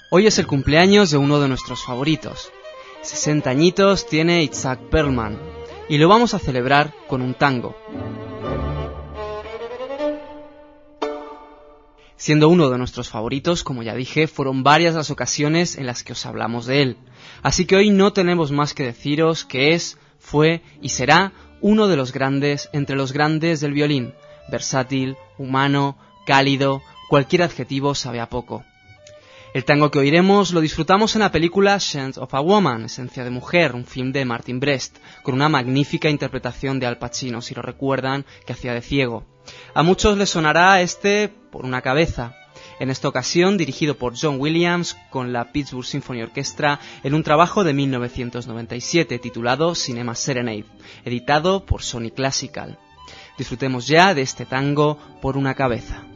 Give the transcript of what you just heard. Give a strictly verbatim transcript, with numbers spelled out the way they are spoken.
Hoy es el cumpleaños de uno de nuestros favoritos. sesenta añitos tiene Itzhak Perlman y lo vamos a celebrar con un tango. Siendo uno de nuestros favoritos, como ya dije, fueron varias las ocasiones en las que os hablamos de él. Así que hoy no tenemos más que deciros que es, fue y será uno de los grandes entre los grandes del violín. Versátil, humano, cálido, cualquier adjetivo sabe a poco. El tango que oiremos lo disfrutamos en la película Sense of a Woman, Esencia de Mujer, un film de Martin Brest, con una magnífica interpretación de Al Pacino, si lo recuerdan, que hacía de ciego. A muchos les sonará este por una cabeza. En esta ocasión dirigido por John Williams con la Pittsburgh Symphony Orchestra en un trabajo de mil novecientos noventa y siete titulado Cinema Serenade, editado por Sony Classical. Disfrutemos ya de este tango por una cabeza.